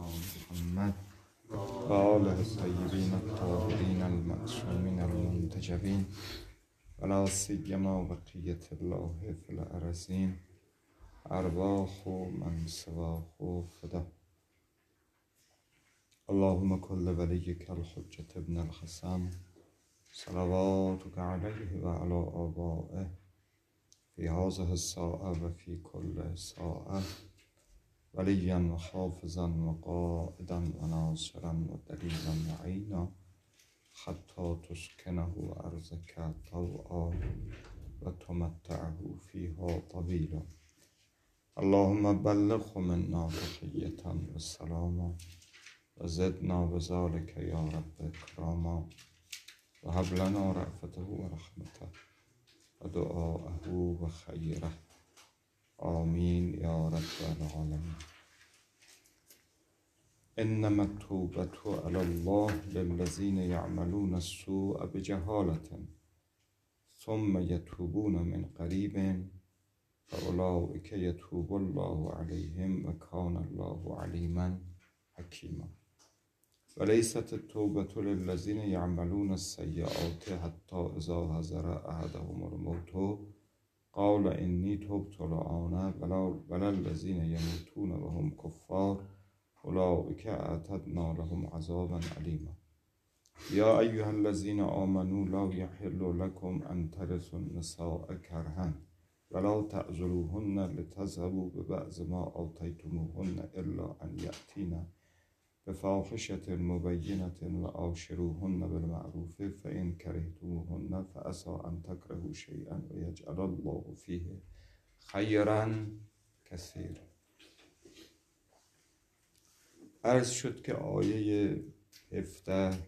محمد و آله الطیبین الطاهرین المعصومین المنتجبین ولا سیما بقیة الله فی الارضین ارواح من سواه فدا. اللهم کل ولیک الحجة ابن الحسن صلواتک علیه و علی آبائه فی هذه الساعة و فی کل ساعة ولیا و حافظا و قائدا و ناصرا و دلیلا و عینا حتی تسکنه ارضک طوعا و تمتعه فیها طویلا. اللهم بلغه منا تحیة و سلاما و زدنا بذلك یا رب اکراما و هب لنا رأفته و رحمته و دعاءه و خیره. آمین یا رب العالمین. انما التوبة علی الله للذین یعملون السوء بجهالة ثم یتوبون من قریب فاولئک یتوب الله علیهم و کان الله علیما حکیما. وليست التوبة للذين يعملون السيئات حتى إذا حضر أحدهم الموت قال إني تبت الآن ولا الذين يموتون وهم كفار أولئك أعتدنا لهم عذابا أليما. يا أيها الذين آمنوا لا يحل لكم أن ترثوا النساء كرها ولا تعذروهن لتذهبوا ببعض ما آتيتموهن إلا أن يأتين بفاحشة مبينة وعاشروهن بالمعروف فإن كرهتموهن فعسى أن تكرهوا شيئا ويجعل الله فيه خيرا كثيرا. عرض شد که آیه 17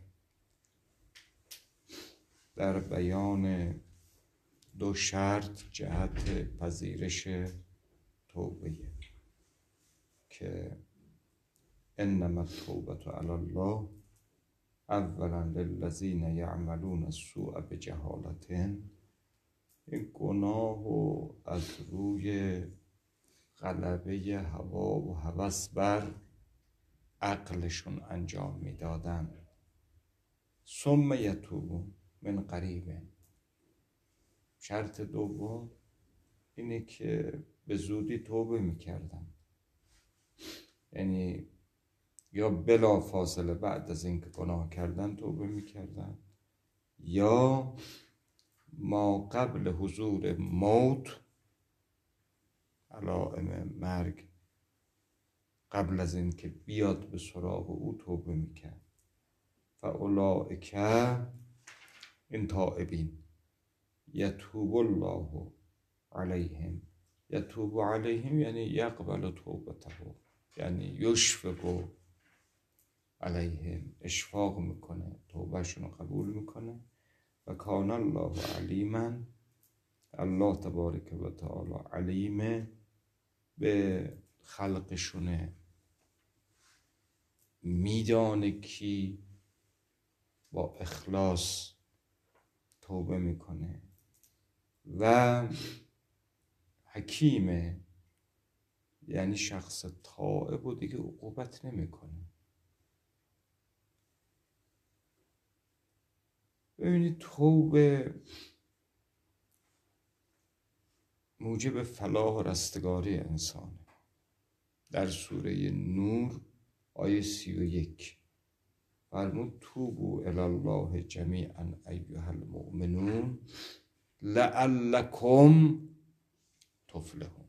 در بیان دو شرط جهت پذیرش توبه که انما التوبة علی الله اولا للذین یعملون السوء بجهالة. این گناه و از روی غلبه هوا و هوس بر عقلشون انجام میدادن. ثم یتوبون من قریب. شرط دوم اینه که به زودی توبه میکردن، یعنی یا بلا فاصله بعد از اینکه گناه کردن توبه میکردن یا ما قبل حضور موت، علائم مرگ قبل از اینکه بیاد به سراغ او توبه میکرد. فاولئک این تائبین یتوب الله علیهم. یتوب علیهم یعنی یقبل توبته، یعنی یشفق علیهم، اشفاق میکنه، توبهشون رو قبول میکنه. و کان الله علیما، الله تبارک و تعالی علیمه به خلقشونه، میدانه کی با اخلاص توبه میکنه و حکیمه، یعنی شخص تائب و دیگه عقوبت نمیکنه. ببینید توبه موجب فلاح و رستگاری انسانه. در سوره نور آیه 31 فرمود توبوا الی الله جمیعا ایها المؤمنون لعلکم تفلحون.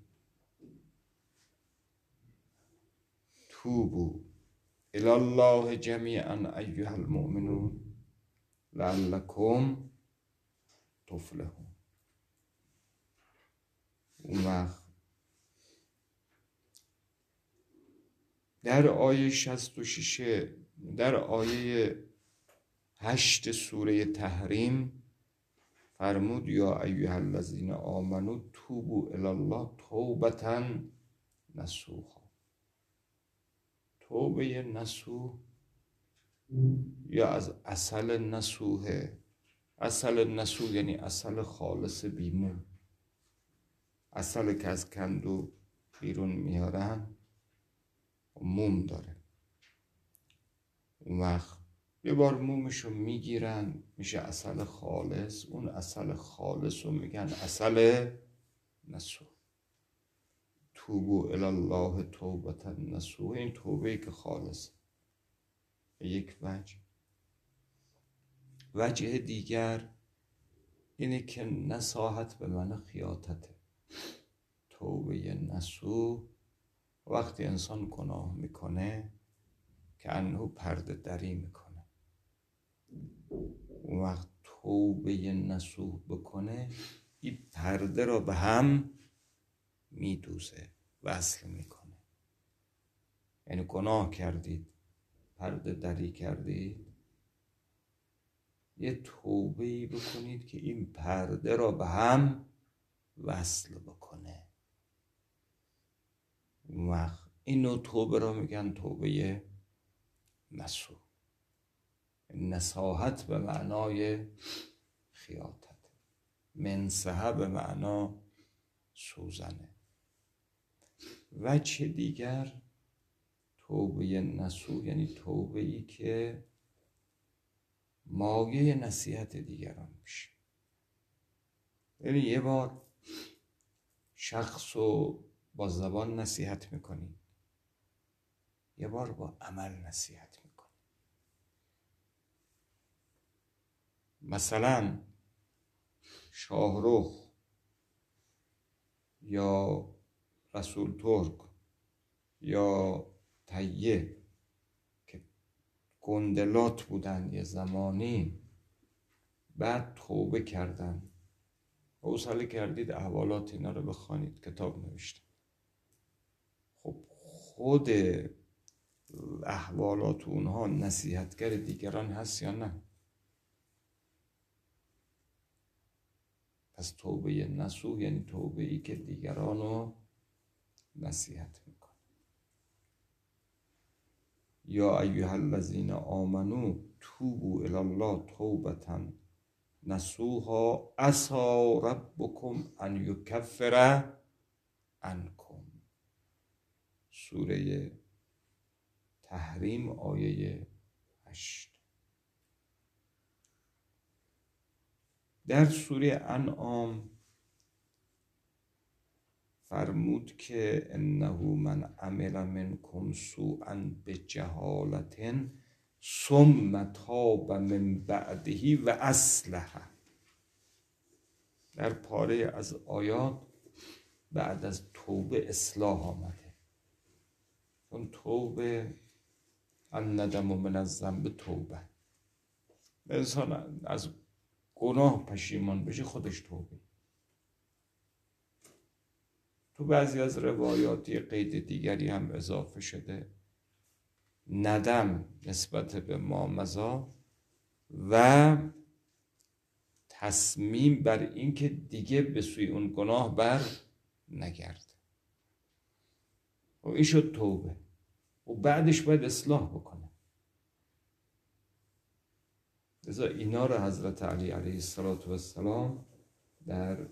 توبوا الی الله جمیعا ایها المؤمنون لعلکم تفلحون. اون وقت در آیه 66 در آیه 8 سوره تحریم فرمود یا ایها الذین آمنوا توبوا الی الله توبة نصوحا. توبه نصوح یا از اصل نصوحه. اصل نصوح یعنی اصل خالص بیمون، اصل که از کندو بیرون میارن موم داره. اون وقت یه بار مومشو میگیرن میشه عسل خالص، اون عسل خالص رو میگن عسل نصوح. توبو الی الله توبة نصوح، این توبه‌ای که خالص. یک وجه دیگر اینه که نصاحت به من خیاطته. توبه نصوح وقتی انسان گناه میکنه که انه پرده دری میکنه. اون وقت توبه نصوح بکنه این پرده را به هم میدوزه، وصل میکنه. یعنی گناه کردید، پرده دری کردید، یه توبه‌ای بکنید که این پرده را به هم وصل بکنه. اون وقت این نوع توبه را میگن توبه نصوح. نصاحت به معنای خیاطت، منصحه به معنا سوزنه. وجه دیگر توبه نصوح یعنی توبه‌ای که مایه نصیحت دیگران میشه. یعنی یه بار شخص رو با زبان نصیحت میکنی، یه بار با عمل نصیحت میکنی. مثلا شاهرخ یا رسول ترک یا طیه که گندلات بودن یه زمانی، بعد توبه کردن. حوصله کردید احوالات اینا رو بخوانید، کتاب نوشتن. خب خود احوالات اونها نصیحتگر دیگران هست یا نه؟ پس توبه نصوح یعنی توبه ای که دیگران رو نصیحت میکنه. یا ایها الذین آمنو توبوا الی الله توبة نصوحا عسی ربکم ان یکفر عنکم. سوره تحریم آیه 8. در سوره انعام فرمود که انه من عمل منکم سوءا بجهالة ثم تاب من بعده و اصلح. در پاره از آیات بعد از توبه اصلاح آمده. چون توبه الندم من الذنب توبه، انسان از گناه پشیمان بشه خودش توبه. تو بعضی از روایاتی قید دیگری هم اضافه شده ندم نسبت به ما مضی و تصمیم بر این که دیگه به سوی اون گناه بر نگرده. و این شد توبه. و بعدش باید اصلاح بکنه. لذا اینا رو حضرت علی علیه السلام در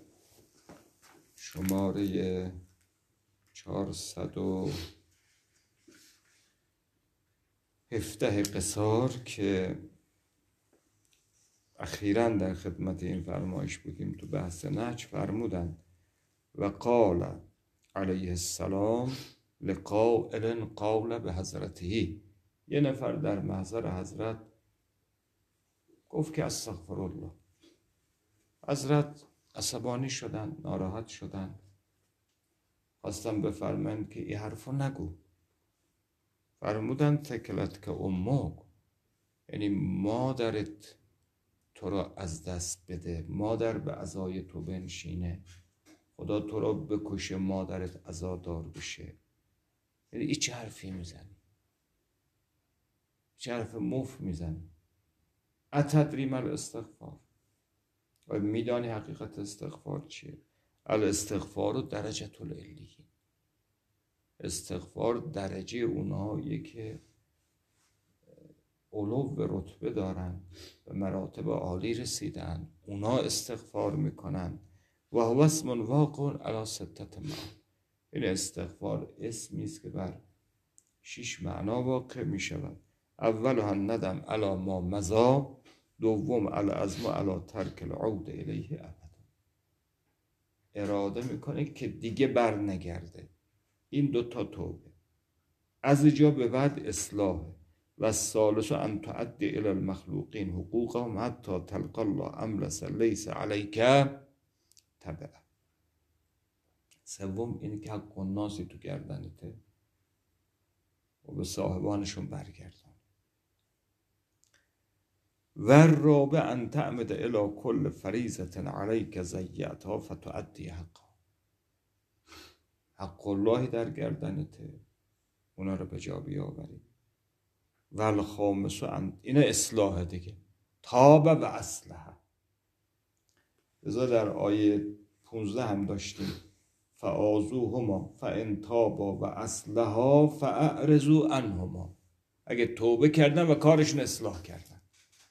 شماره 417 قصار که اخیراً در خدمت این فرمایش بودیم تو بحث نهج، فرمودند و قال علیه السلام لقائل قال به حضرته. یه نفر در محضر حضرت گفت که استغفر الله. حضرت عصبانی شدن، ناراحت شدن، خواستم بفرمایند که این حرفو نگو. فرمودن تکلت که امک، یعنی مادرت تو را از دست بده، مادر به عزای تو بنشینه، خدا تو را بکشه، مادرت عزادار بشه. یعنی این چه حرفی میزنی؟ چه حرف مفت میزنی؟ اتدری ما الاستغفار؟ و میدانی حقیقت استغفار چیه؟ الاستغفار درجة العلیین. استغفار درجه اونهایی که علو به رتبه دارن، به مراتب عالی رسیدن، اونا استغفار میکنن. و هو اسم واقع علی 6 معانی. این استغفار اسمی است که بر 6 معنا واقع می شود. اولها الندم علی ما مضی، دوم العزم علی ترک العود الیه ابدا. اراده میکنه که دیگه بر نگرده. این دوتا توبه. از اینجا به بعد اصلاحه. و الثالث ان تؤدی الی المخلوقین حقوقهم حتی تلقی الله املس لیس علیک تبع. سوم اینه که حق الناسی تو گردنته و به صاحبانشون برگردان. و الرابع ان تعمد الی کل فریضة علیک ضیعتها فتؤدی حقها. حق الله در گردنته، اونا رو به جا بیاوری. و الخامس این اصلاح دیگه، تاب و اصلح. لذا در آیه 15 هم داشتیم فآذوهما فإن تابا و اصلحا فاعرضوا عنهما. اگه توبه کردن و کارشون اصلاح کردن.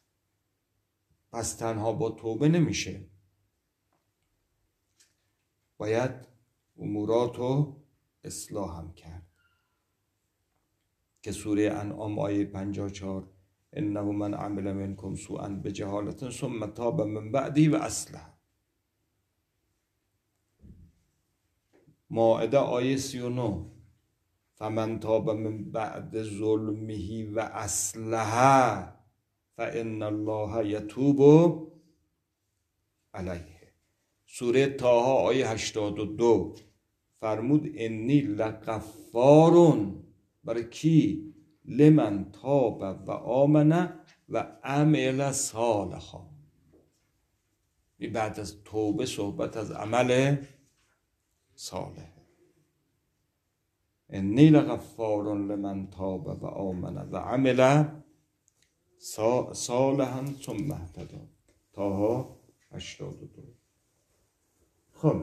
پس تنها با توبه نمیشه، باید اموراتو اصلاح هم کرد که سوره انعام آیه 54 انه من عمل منکم سوءا بجهالة ثم تاب من بعده و اصلح. مائده آیه 39 فمن تاب من بعد ظلمه و اصلح فان الله یتوب علیه. سوره طه آیه 82 فرمود انی لغفارون. برای کی؟ لمن تاب و آمن و عمل صالحا. بعد از توبه صحبت از عمل صالح. انی لغفار لمن تاب و آمن و عمل صالحا ثم اهتدی. طه 82. خب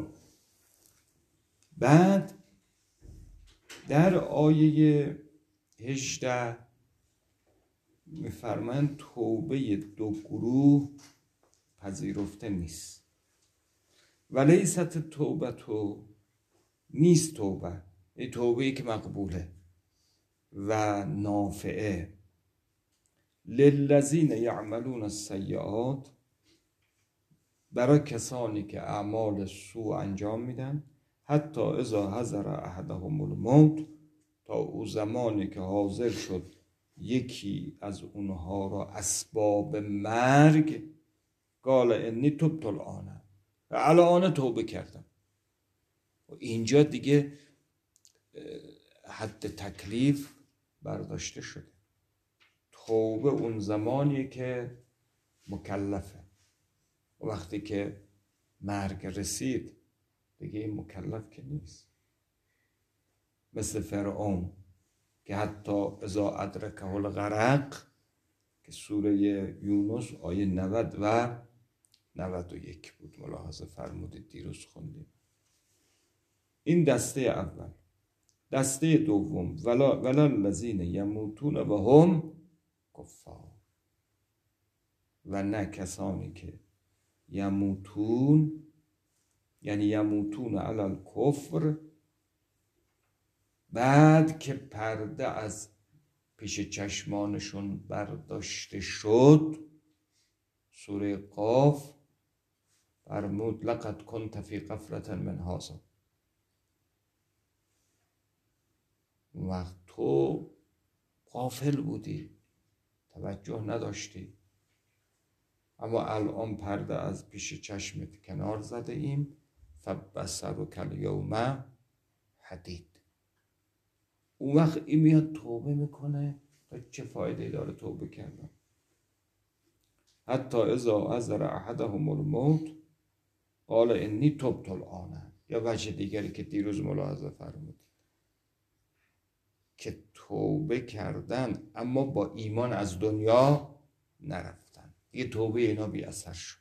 بعد در آیه 18 میفرمایند توبه دو گروه پذیرفته نیست. ولیست توبه تو نیست توبه. این توبه‌ای که مقبوله و نافعه. للذین یعملون السیئات، برای کسانی که اعمال سوء انجام میدن، حتی اذا حضر احدهم الموت، تا او زمانی که حاضر شد یکی از اونها را اسباب مرگ، قال انی تبت الان توبه کردم. و اینجا دیگه حد تکلیف برداشته شده. توبه اون زمانیه که مکلفه. و وقتی که مرگ رسید دیگه این مکلف که نیست. مثل فرعون که حتی اذا ادرکه الغرق که سوره یونس آیه 90 و 91 بود. ملاحظه فرمودید دیروز خوندیم. این دسته اول. دسته دوم ولا الذین یموتون و هم کفار. و نه کسانی که یموتون یعنی یموتون علی الکفر، بعد که پرده از پیش چشمانشون برداشته شد. سوره قاف فرمود لقد کنت فی غفلة من هذا. وقت تو غافل بودی، توجه نداشتی، اما الان پرده از پیش چشمت کنار زده ایم. فبصرک الیوم حدید. اون وقت این میاد توبه میکنه. چه فایده داره توبه کردن؟ حتی اذا حضر احدهم الموت قال انی تبت الان. یا وجه دیگری که دیروز ملاحظه فرمود که توبه کردن اما با ایمان از دنیا نرفتن. دیگه توبه اینا بی اثر شد.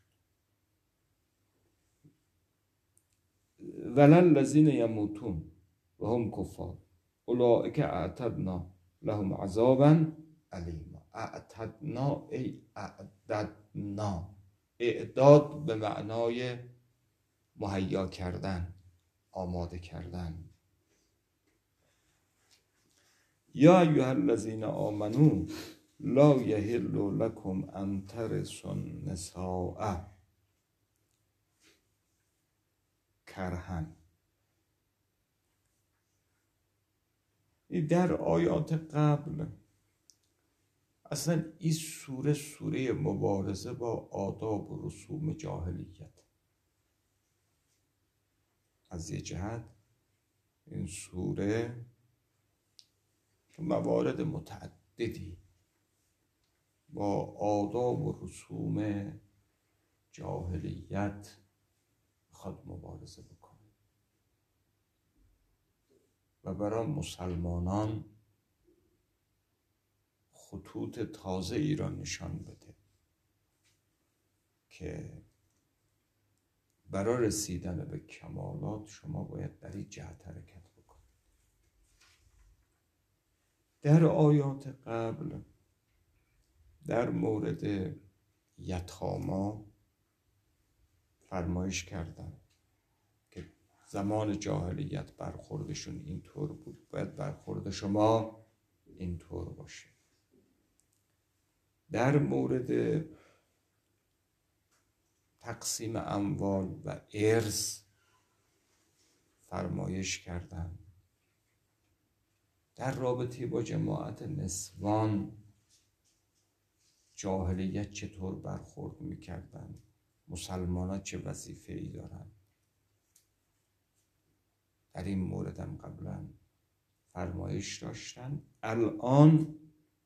ولا الذین یموتون و هم کفار اولئک اعتدنا لهم عذابا الیما. اعتدنا ای اعددنا. اعداد به معنای مهیا کردن، آماده کردن. یا ایها الذین آمنو لا یحل لکم ان ترثوا النساء کرها. در آیات قبل اصلا این سوره مبارزه با آداب و رسوم جاهلیت. از یه جهت این سوره موارد متعددی با آداب و رسوم جاهلیت خود مبارزه بکنه و برای مسلمانان خطوط تازه ای را نشان بده که برای رسیدن به کمالات شما باید در این جهت حرکت بکنید. در آیات قبل در مورد یتاما فرمایش کردن که زمان جاهلیت برخوردشون اینطور بود، باید برخورد شما اینطور باشه. در مورد تقسیم اموال و ارث فرمایش کردن. در رابطه با جماعت نسوان جاهلیت چطور برخورد میکردن، مسلمانان چه وظیفه‌ای دارن، در این مورد هم قبلا فرمایش داشتن. الان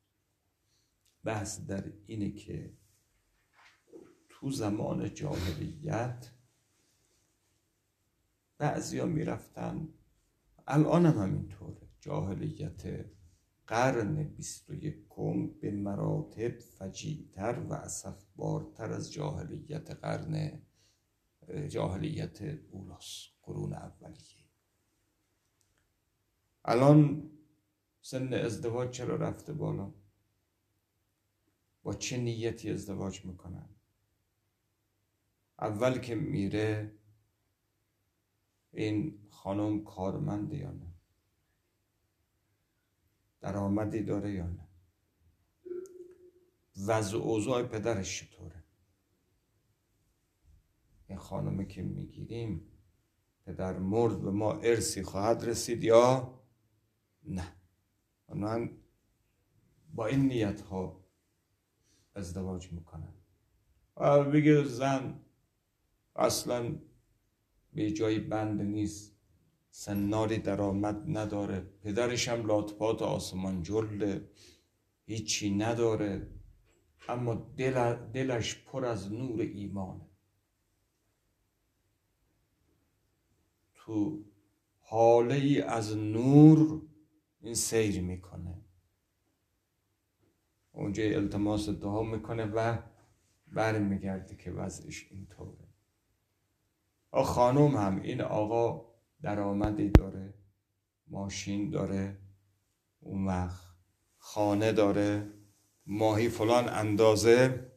بحث در اینه که تو زمان جاهلیت بعضیا میرفتن، الان هم همینطوره، جاهلیت قرن 21 به مراتب فجیع‌تر و اسفبارتر از جاهلیت اولاست، قرون اولیه. الان سن ازدواج چرا رفته بالا؟ با چه نیتی ازدواج میکنن؟ اول که میره این خانم کارمنده یا نه؟ درآمدی داره یا نه؟ وضع اوضاع پدرش چطوره؟ این خانمه که میگیریم پدر مرد و ما ارثی خواهد رسید یا نه؟ من با این نیت ها ازدواج میکنن. بگه زن اصلا به جای بند نیست، سناری درآمد نداره، پدرش هم لاتپات آسمان جله، هیچی نداره، اما دلش پر از نور ایمانه، تو حاله ای از نور این سیر میکنه، اونجا التماس دعا میکنه و برمیگرده که وضعش اینطوره. خانم هم این آقا درآمدی داره، ماشین داره، اون وقت خانه داره، ماهی فلان اندازه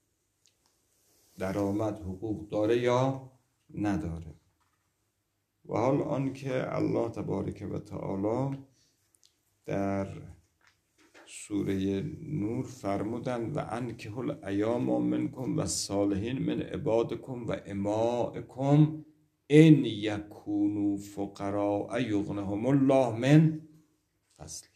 درآمد حقوق داره یا نداره. و حال آن که الله تبارک و تعالی در سوره نور فرمودن و انکحوا الایام منکم و الصالحین من عبادکم و امائکم ان یکونوا فقراء یغنهم الله من فضله.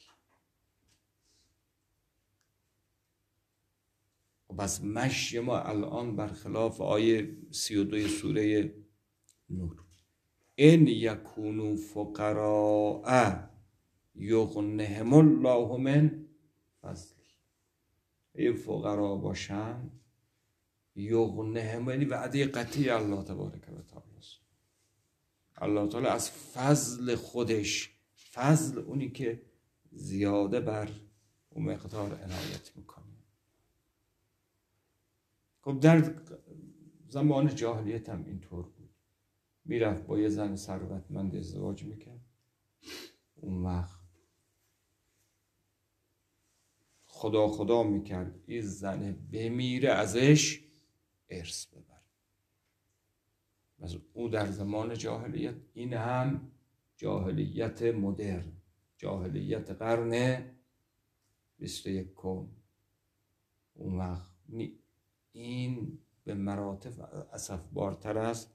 بس مشی ما الان برخلاف آیه 32 سوره نور، ان یکونوا فقراء یغنهم الله من فضله. این فقرا باشن، یغنهم یعنی وعده قطعی الله تبارک و تعالی است. الله تعالی از فضل خودش، فضل اونی که زیاده بر اون مقدار عنایت میکنه. خب در زمان جاهلیت هم اینطور بود، میرفت با یه زن ثروتمند ازدواج میکرد، اون وقت خدا میکرد این زن بمیره ازش ارث ببر. مثلا او در زمان جاهلیت، این هم جاهلیت مدرن، جاهلیت قرن 21. اون وقت این به مراتب اسفبارتر است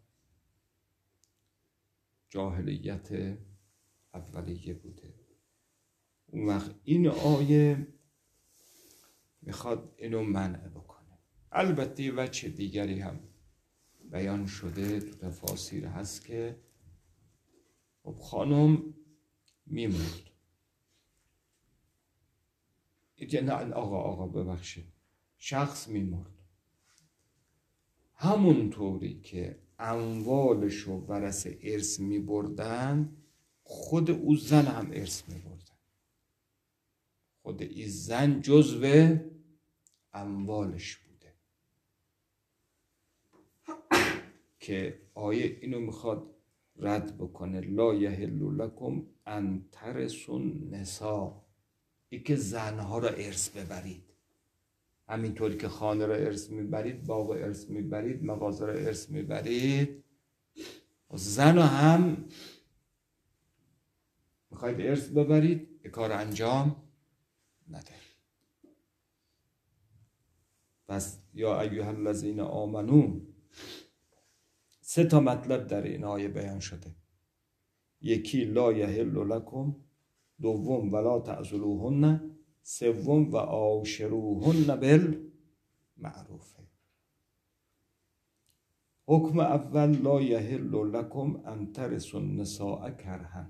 جاهلیت اولیه بوده. اون وقت این آیه میخواد اینو منع بکنه. البته وجه دیگری هم بیان شده تو تفاسیر هست که خب خانم میمرد. نه آقا ببخشید، شخص میمرد، همونطوری که اموالشو ورث ارث میبردن خود او زن هم ارث میبردن. خود این زن جزو اموالش بوده که آیه اینو میخواد رد بکنه. لا یحل لکم ان ترثوا النساء، ای که زنها را ارث ببرید. همینطوری که خانه را ارث میبرید، باغ ارث میبرید، مغازه را ارث میبرید، زن هم میخواید ارث ببرید، این کار انجام ندهید. پس یا ایها الذین آمنو، 3 مطلب در این آیه بیان شده. یکی لا یحل لکم، دوم ولا تعضلوهن، سوم و عاشروهن بالمعروف. حکم اول لا یحل لکم ان ترثوا النساء کرها،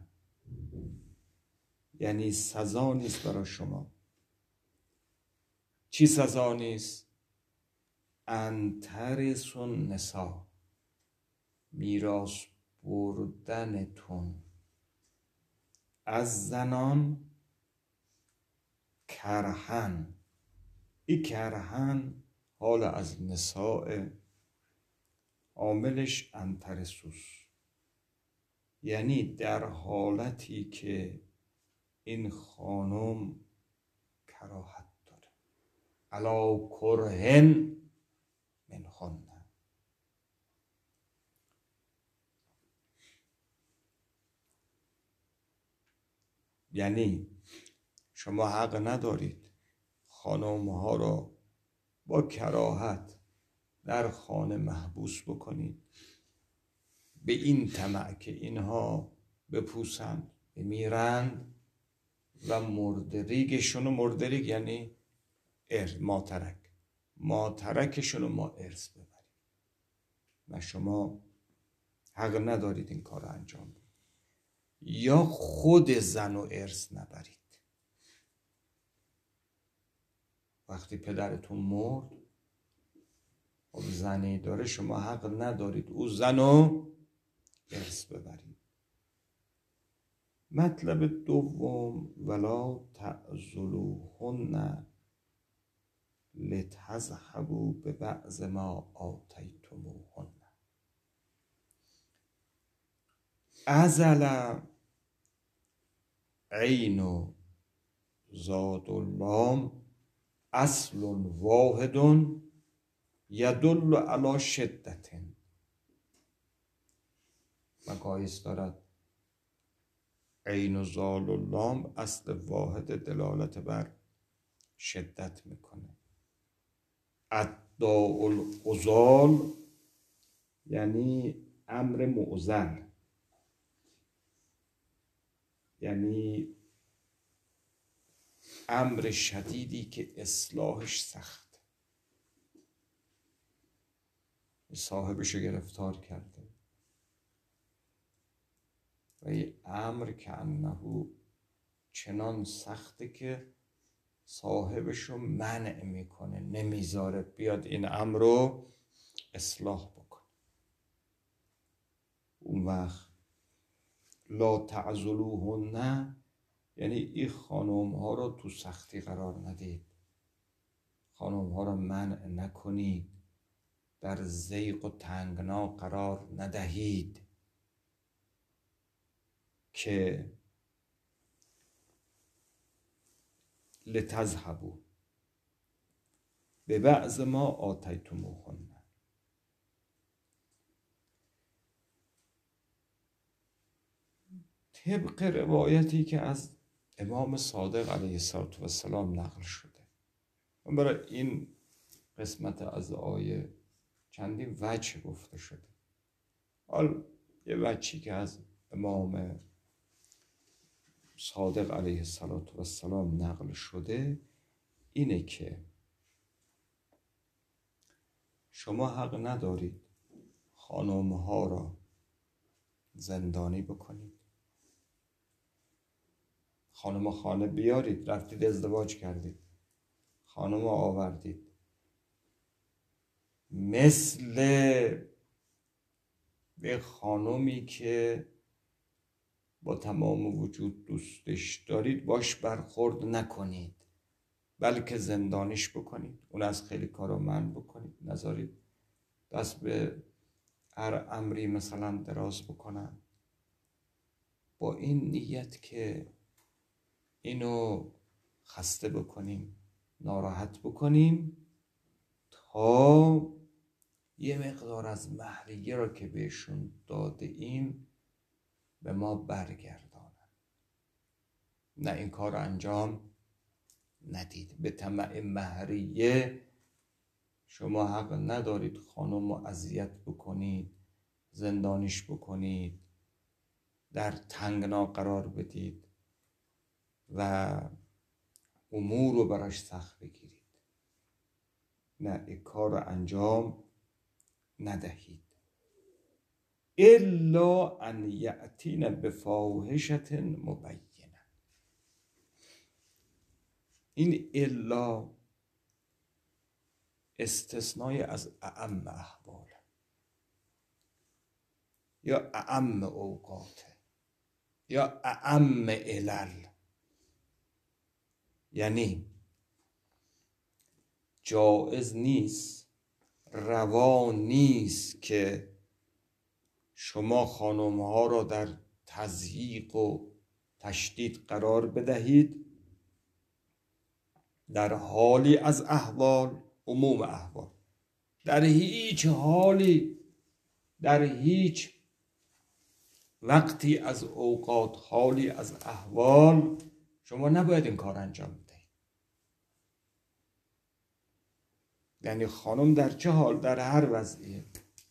یعنی سزا نیست برای شما. چی سزا نیست؟ ان ترثوا النساء، میراث بردنتون از زنان کرهن. این کرهن حال از نساء، عاملش ان ترثوا، یعنی در حالتی که این خانم کراهت داره، علی کرهن منهن. یعنی شما حق ندارید خانم ها را با کراهت در خانه محبوس بکنید به این طمع که اینها بپوسند، بمیرند و مردریگشون، مردریگ یعنی ماترکشون رو ما ارث ببریم. و شما حق ندارید این کار رو انجام بدید. یا خود زن و ارث نبرید. وقتی پدرتون مرد، خب زنی داره، شما حق ندارید او زن رو ارث ببرید. مطلب دوم ولا تعضلوهن لتذهبوا ببعض ما آتیتموهن. عزل عین و زاد اللام اصل واحد یدل علی شدت. مقایس دارد. عین و زال اللام اصل واحد دلالت بر شدت میکنه. اداء العضال یعنی امر معضل، یعنی امر شدیدی که اصلاحش سخت، صاحبشو گرفتار کرده و این امر که انه چنان سخته که صاحبشو منع میکنه، نمیذاره بیاد این امر رو اصلاح بکنه. اون وقت لا تعضلوهن یعنی این خانم ها رو تو سختی قرار ندید، خانم ها رو منع نکنید، در ضیق و تنگنا قرار ندهید که لتذهبوا ببعض ما آتیتموهن. طبق روایتی که از امام صادق علیه السلام نقل شده، من برای این قسمت از آیه چندین وجه گفته شده. حال یه وجهی که از امام صادق علیه السلام نقل شده اینه که شما حق ندارید خانم‌ها را زندانی بکنید. خانم خانه بیارید، رفتید ازدواج کردید، خانم آوردید، مثل به خانمی که با تمام وجود دوستش دارید باش برخورد نکنید، بلکه زندانیش بکنید، اون از خیلی کارا منع بکنید، نذارید دست به هر امری مثلا دراز بکنن، با این نیت که اینو خسته بکنیم، ناراحت بکنیم، تا یه مقدار از مهریه را که بهشون داده ایم به ما برگردانن. نه، این کار رو انجام ندید. به طمع مهریه شما حق ندارید خانم رو اذیت بکنید، زندانیش بکنید، در تنگنا قرار بدید و امور رو براش سخت بگیرید. نه، این کار رو انجام ندهید. الا ان یأتین بفاحشة مبینه. این الا استثنای از اعم احوال یا اعم اوقات یا اعم علل، یعنی جایز نیست، روا نیست که شما خانم‌ها را در تضییق و تشدید قرار بدهید در حالی از احوال، عموم احوال، در هیچ حالی، در هیچ وقتی از اوقات، حالی از احوال شما نباید این کار انجام بدهید. یعنی خانم در چه حال، در هر وضعیه،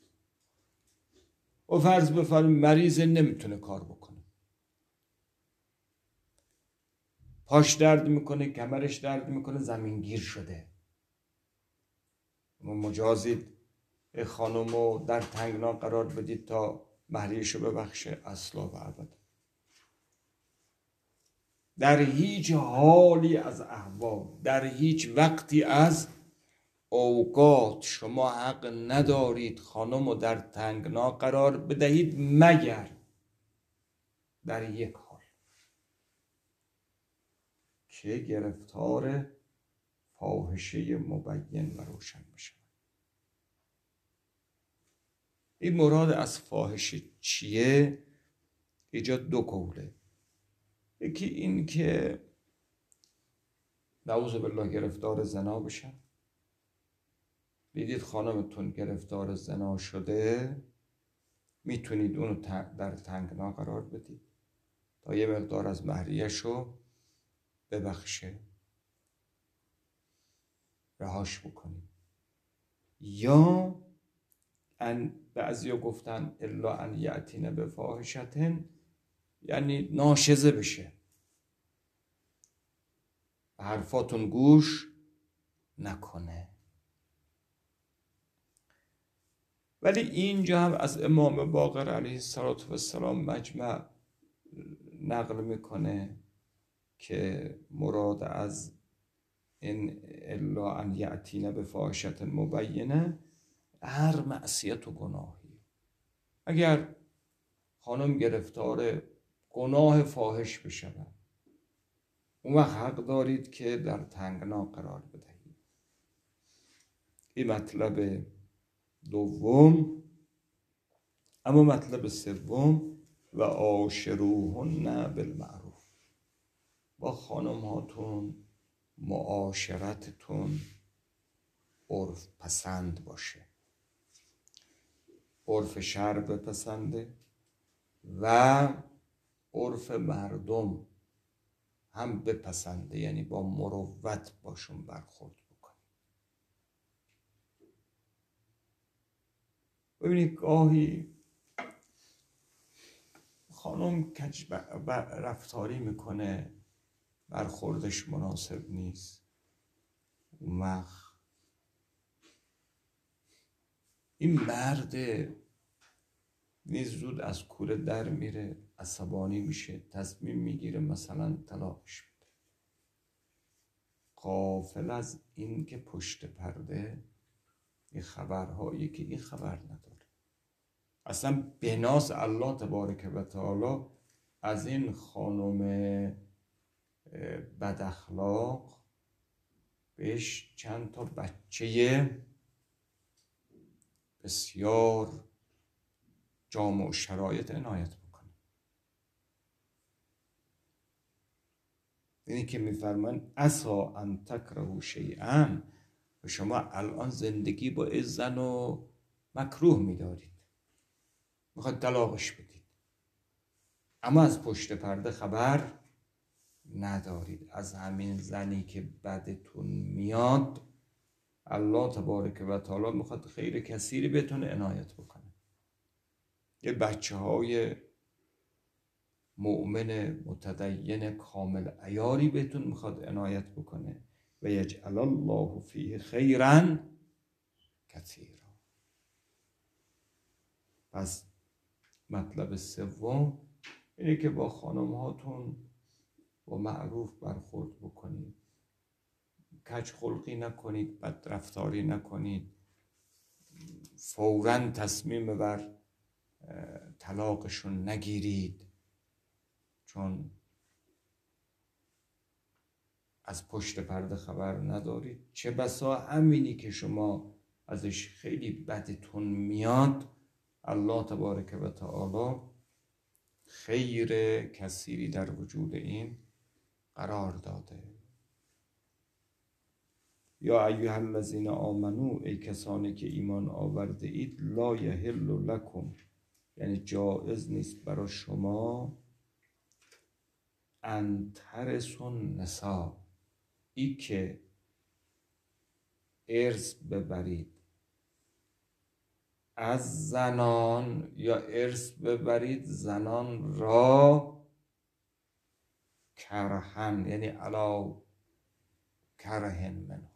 و فرض بفرمایید مریض نمیتونه کار بکنه، پاش درد میکنه، کمرش درد میکنه، زمینگیر شده، مجازید خانم رو در تنگنا قرار بدید تا مهریه‌شو ببخشه؟ اصلا و ابدا. در هیچ حالی از احوال، در هیچ وقتی از اوقات شما حق ندارید خانم رو در تنگنا قرار بدهید، مگر در یک حال که گرفتار فاحشه مبین و روشن بشه. این مراد از فاحشه چیه؟ اینجا دو قوله. یکی این که نعوذ بالله گرفتار زنا بشن. دیدید خانمتون گرفتار زنا شده، میتونید اونو در تنگنا قرار بدید تا یه مقدار از مهریه‌شو ببخشه، رهاش بکنید. یا بعضیا گفتن الا ان یأتین بفاحشة، یعنی ناشزه بشه، حرفاتون گوش نکنه. ولی اینجا هم از امام باقر علیه السلام مجمع نقل میکنه که مراد از این الا ان یأتین بفاحشة مبینه هر معصیت و گناهی. اگر خانم گرفتار گناه فاحش بشود، اون وقت حق دارید که در تنگنا قرار بدهید. این مطلب دوم. اما مطلب سوم، و عاشروهن بالمعروف، با خانم هاتون معاشرتتون عرف پسند باشه، عرف شرع بپسنده و عرف مردم هم بپسنده، یعنی با مروت باشون برخورد بکنید. ببینید گاهی خانم کج رفتاری میکنه، برخوردش مناسب نیست، اون وقت این مرد نیز زود از کوره در میره، عصبانی میشه، تصمیم میگیره مثلا طلاقش بده، غافل از این که پشت پرده این خبرهایی که این خبر نداره. اصلا بناس الله تبارک و تعالی از این خانم بد اخلاق بهش چند تا بچه بسیار جامع و شرایط عنایت بکنه. اینی که میفرمان عسا ان تکرهوا شیئا، و شما الان زندگی با این زن و مکروه میدارید، میخواد طلاقش بدید، اما از پشت پرده خبر ندارید. از همین زنی که بدتون میاد الله تبارک و تعالی میخواد خیر کثیری بهتون عنایت بکنه. یه بچه های مؤمن متدین کامل عیاری بهتون میخواد عنایت بکنه و یجعل الله فیه خیرا کثیرا. پس مطلب سوم اینه که با خانم هاتون با معروف برخورد بکنید، کج خلقی نکنید، بد رفتاری نکنید، فوراً تصمیم بر طلاقشون نگیرید، چون از پشت پرده خبر ندارید. چه بسا همینی که شما ازش خیلی بدتون میاد الله تبارک و تعالی خیر کثیری در وجود این قرار داده. یا ایها الذین آمنو، ای کسانی که ایمان آورده اید، لا یحل لکم، یعنی جایز نیست برای شما، ان ترثوا النساء، ای که ارث ببرید از زنان، یا ارث ببرید زنان را، کرهن، یعنی علا کرهن منهم،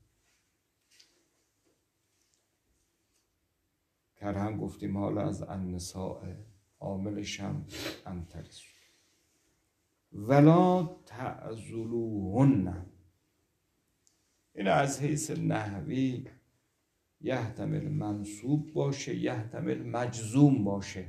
کرهن گفتیم حالا از النساء، عاملش هم ان ترثوا، ولا تعضلوهن. این از حیث نحوی یحتمل منصوب باشه، یحتمل مجزوم باشه،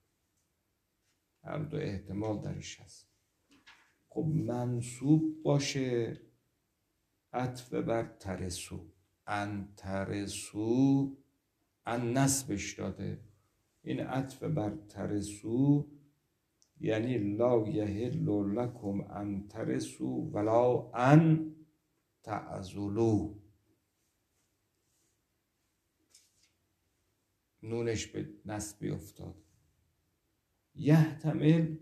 هر دو احتمال درش هست. خب منصوب باشه عطف بر ترثوا، ان ترثوا، ان نصبش داده، این عطف بر ترثوا یعنی لا یحل لکم ان ترثوا ولا ان تعضلوا، نونش به نصبی افتاد. یحتمل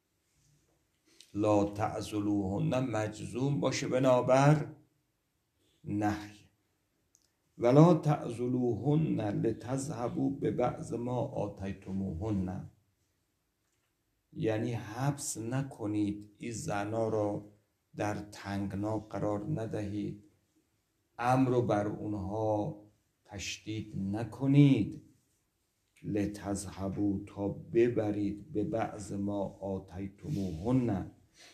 لا تعضلوهن مجزوم باشه بنابر نهی، ولا تعضلوهن لتذهبوا ببعض ما آتیتموهن، یعنی حبس نکنید این زنا را، در تنگنا قرار ندهید، امر رو بر اونها تشدید نکنید، لتذهبوا تا ببرید، به بعض ما آتیتموهن،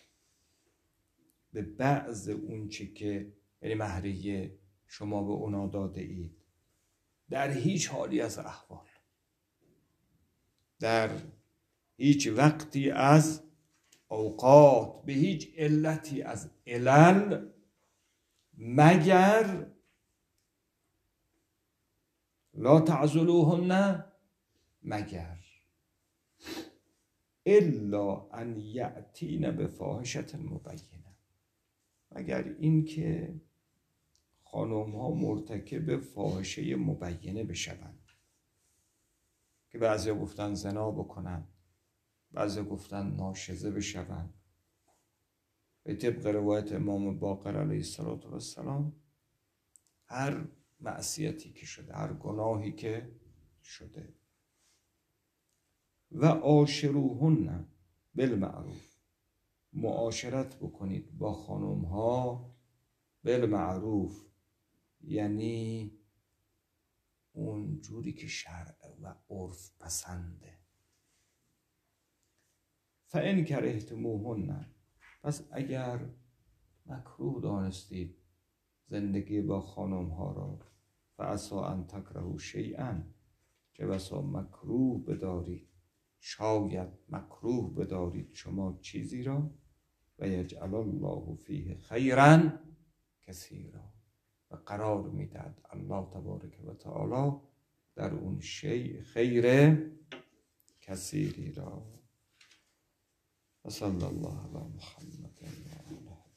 به بعض اون چه که یعنی مهریه شما به اونا داده اید، در هیچ حالی از احوال، در هیچ وقتی از اوقات، به هیچ علتی از علل، مگر لا تعضلوهن، مگر الا ان یأتین بفاحشة مبینه، مگر این که خانم ها مرتکب فاحشه مبینه بشوند، که بعضی گفتن زنا بکنن، بعضی گفتن ناشزه بشوند. به طبق روایت امام باقر علیه السلام هر معصیتی که شده، هر گناهی که شده، و عاشروهن بالمعروف، معاشرت بکنید با خانم ها بالمعروف، یعنی اون جوری که شرع و عرف پسنده. فان کرهتموهن، پس اگر مکروه دانستید زندگی با خانم ها را، فعسى ان تکرهوا شیئا، چه بسا مکروه بدارید، شاید مکروه بدارید شما چیزی را، و یجعل الله فیه خیرا کثیرا، و قرار میدهد الله تبارک و تعالی در اون شیء خیر کثیری را. و صلی الله علی محمد و آله